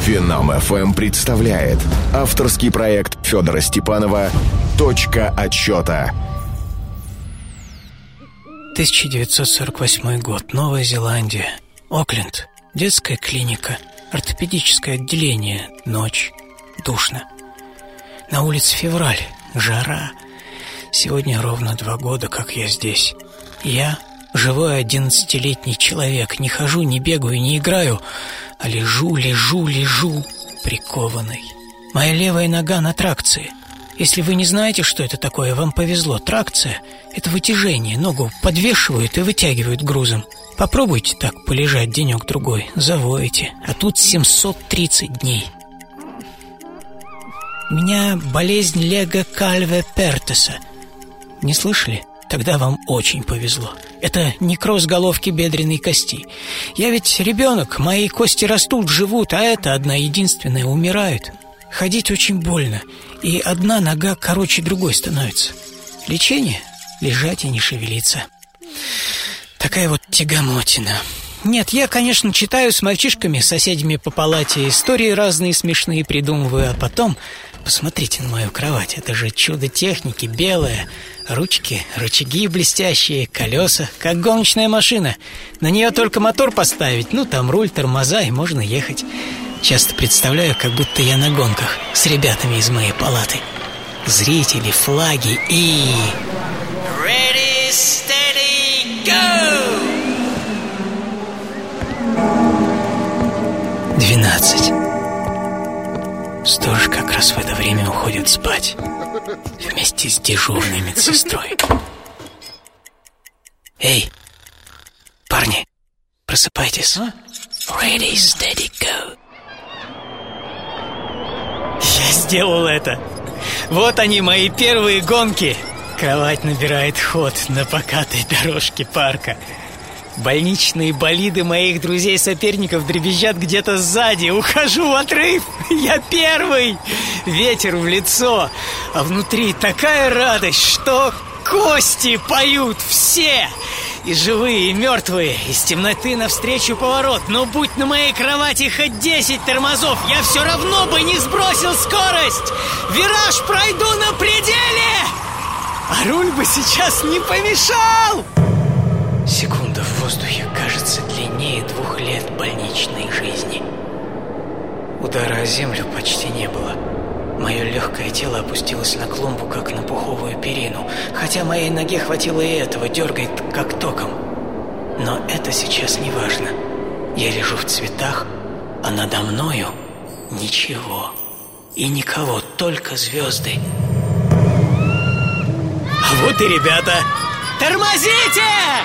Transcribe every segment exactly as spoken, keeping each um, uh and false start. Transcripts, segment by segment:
Финам эф эм представляет авторский проект Федора Степанова «Точка отсчета». тысяча девятьсот сорок восьмой год. Новая Зеландия. Окленд. Детская клиника. Ортопедическое отделение. Ночь. Душно. На улице февраль. Жара. Сегодня ровно два года, как я здесь. Я живой одиннадцатилетний человек. Не хожу, не бегаю, не играю, а лежу, лежу, лежу, прикованный. Моя левая нога на тракции. Если вы не знаете, что это такое, вам повезло. Тракция – это вытяжение. Ногу подвешивают и вытягивают грузом. Попробуйте так полежать денек-другой, завоете. А тут семьсот тридцать дней. У меня болезнь Лего Кальве Пертеса. Не слышали? Тогда вам очень повезло. Это некроз головки бедренной кости. Я ведь ребенок, мои кости растут, живут, а это одна единственная умирает. Ходить очень больно, и одна нога короче другой становится. Лечение – лежать и не шевелиться. Такая вот тягомотина. Нет, я, конечно, читаю с мальчишками, соседями по палате, истории разные смешные придумываю, а потом... Посмотрите на мою кровать, это же чудо техники, белая. Ручки, рычаги блестящие, колеса, как гоночная машина. На нее только мотор поставить, ну там руль, тормоза, и можно ехать. Часто представляю, как будто я на гонках с ребятами из моей палаты. Зрители, флаги и... Ready, steady, go! Двенадцать. Сторож как раз в это время уходит спать вместе с дежурной медсестрой. Эй, парни, просыпайтесь. Ready, steady, go. Я сделал это. Вот они, мои первые гонки. Кровать набирает ход на покатой дорожке парка. Больничные болиды моих друзей-соперников дребезжат где-то сзади. Ухожу в отрыв. Я первый. Ветер в лицо. А внутри такая радость, что кости поют все. И живые, и мертвые. Из темноты навстречу поворот. Но будь на моей кровати хоть десять тормозов, я все равно бы не сбросил скорость. Вираж пройду на пределе. А руль бы сейчас не помешал. Секунда в воздухе кажется длиннее двух лет больничной жизни. Удара о землю почти не было. Мое легкое тело опустилось на клумбу, как на пуховую перину. Хотя моей ноге хватило и этого, дергает как током. Но это сейчас не важно. Я лежу в цветах, а надо мною ничего. И никого, только звезды. А вот и ребята. Тормозите!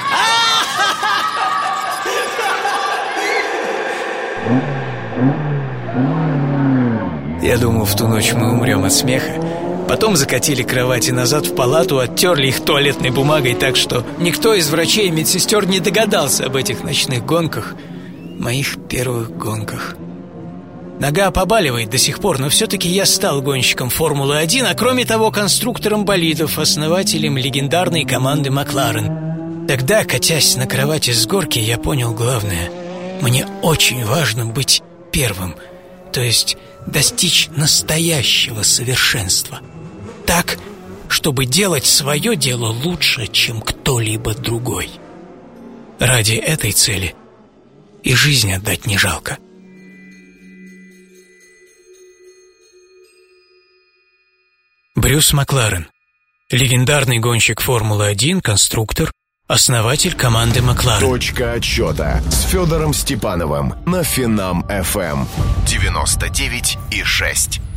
Я думал, в ту ночь мы умрем от смеха. Потом закатили кровати назад в палату, оттерли их туалетной бумагой так, что никто из врачей и медсестер не догадался об этих ночных гонках, моих первых гонках. Нога побаливает до сих пор, но все-таки я стал гонщиком Формулы один, а кроме того конструктором болидов, основателем легендарной команды Макларен. Тогда, катясь на кровати с горки, я понял главное. Мне очень важно быть первым, то есть достичь настоящего совершенства. Так, чтобы делать свое дело лучше, чем кто-либо другой. Ради этой цели и жизнь отдать не жалко. Брюс Макларен. Легендарный гонщик Формулы один, конструктор, основатель команды Макларен. Точка отсчета с Федором Степановым на Финам эф эм девяносто девять и шесть.